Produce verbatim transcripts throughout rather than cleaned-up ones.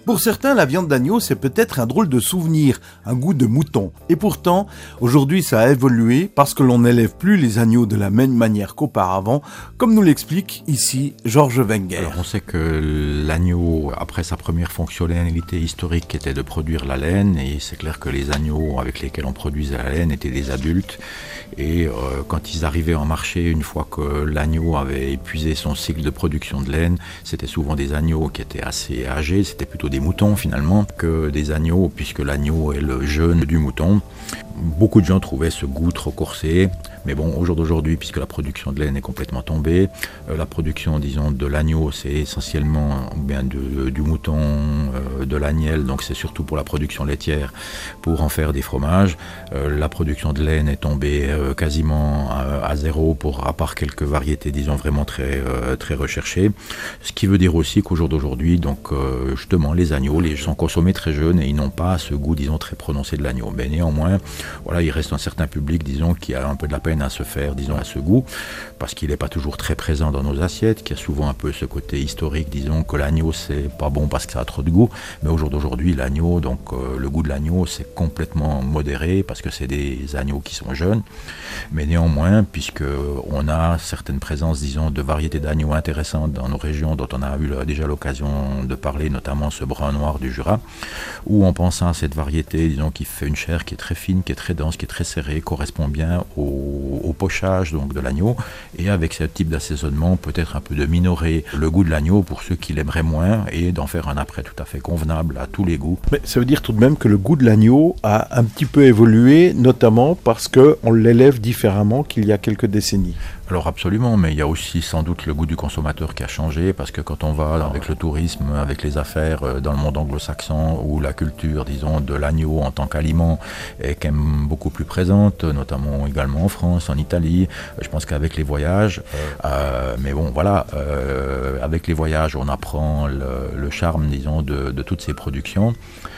Pour certains, la viande d'agneau, c'est peut-être un drôle de souvenir, un goût de mouton. Et pourtant, aujourd'hui, ça a évolué parce que l'on n'élève plus les agneaux de la même manière qu'auparavant, comme nous l'explique ici Georges Wenger. Alors on sait que l'agneau, après sa première fonctionnalité historique, était de produire la laine, et c'est clair que les agneaux avec lesquels on produisait la laine étaient des adultes, et euh, quand ils arrivaient en marché, une fois que l'agneau avait épuisé son cycle de production de laine, c'était souvent des agneaux qui étaient assez âgés, c'était plutôt des moutons finalement que des agneaux, puisque l'agneau est le jeune du mouton. Beaucoup de gens trouvaient ce goût trop corsé, mais bon, au jour d'aujourd'hui, puisque la production de laine est complètement tombée, euh, la production, disons, de l'agneau, c'est essentiellement bien de, du mouton, euh, de l'agnelle, donc c'est surtout pour la production laitière, pour en faire des fromages. Euh, la production de laine est tombée euh, quasiment à, à zéro, pour, à part quelques variétés, disons, vraiment très, euh, très recherchées. Ce qui veut dire aussi qu'au jour d'aujourd'hui, donc, euh, justement, les agneaux les sont consommés très jeunes et ils n'ont pas ce goût, disons, très prononcé de l'agneau. Mais néanmoins, voilà, il reste un certain public, disons, qui a un peu de la peine à se faire, disons, à ce goût, parce qu'il n'est pas toujours très présent dans nos assiettes, qui a souvent un peu ce côté historique, disons, que l'agneau, c'est pas bon parce que ça a trop de goût. Mais au jour d'aujourd'hui, l'agneau, donc, euh, le goût de l'agneau, c'est complètement modéré, parce que c'est des agneaux qui sont jeunes. Mais néanmoins, puisque on a certaines présences, disons, de variétés d'agneaux intéressantes dans nos régions, dont on a eu déjà l'occasion de parler, notamment ce brun noir du Jura, où en pensant à cette variété, disons, qui fait une chair qui est très fine, qui est très dense, qui est très serrée, correspond bien au, au pochage donc de l'agneau, et avec ce type d'assaisonnement, peut-être un peu de minorer le goût de l'agneau pour ceux qui l'aimeraient moins, et d'en faire un après tout à fait convenable à tous les goûts. Mais ça veut dire tout de même que le goût de l'agneau a un petit peu évolué, notamment parce qu'on l'élève différemment qu'il y a quelques décennies. Alors absolument, mais il y a aussi sans doute le goût du consommateur qui a changé, parce que quand on va avec le tourisme, avec les affaires dans le monde anglo-saxon, où la culture, disons, de l'agneau en tant qu'aliment est quand même beaucoup plus présente, notamment également en France, en Italie. Je pense qu'avec les voyages, euh, mais bon voilà, euh, avec les voyages, on apprend le, le charme, disons, de, de toutes ces productions.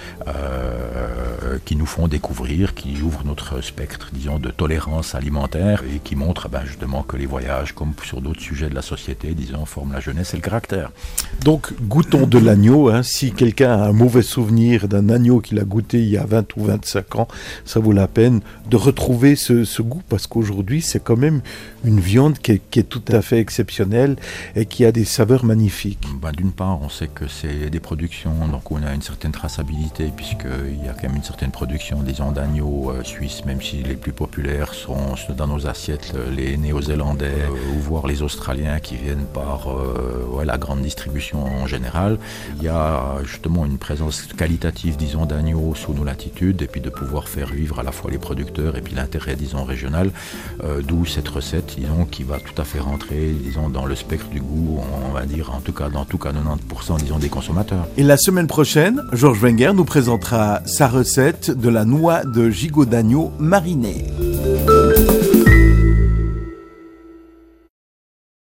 Euh, qui nous font découvrir, qui ouvrent notre spectre, disons, de tolérance alimentaire, et qui montrent ben, justement que les voyages, comme sur d'autres sujets de la société, disons, forment la jeunesse et le caractère. Donc, goûtons de l'agneau. Hein. Si quelqu'un a un mauvais souvenir d'un agneau qu'il a goûté il y a vingt ou vingt-cinq ans, ça vaut la peine de retrouver ce, ce goût, parce qu'aujourd'hui, c'est quand même une viande qui est, qui est tout à fait exceptionnelle et qui a des saveurs magnifiques. Ben, d'une part, on sait que c'est des productions, donc on a une certaine traçabilité, puisqu'il y a quand même une certaine production, disons, d'agneaux euh, suisses, même si les plus populaires sont dans nos assiettes les Néo-Zélandais euh, ou voire les Australiens qui viennent par euh, ouais, la grande distribution en général. Il y a justement une présence qualitative, disons, d'agneaux sous nos latitudes, et puis de pouvoir faire vivre à la fois les producteurs et puis l'intérêt, disons, régional, euh, d'où cette recette, disons, qui va tout à fait rentrer, disons, dans le spectre du goût, on va dire, en tout cas, dans tout cas quatre-vingt-dix pour cent, disons, des consommateurs. Et la semaine prochaine, Georges Wenger nous présentera sa recette de la noix de gigot d'agneau marinée.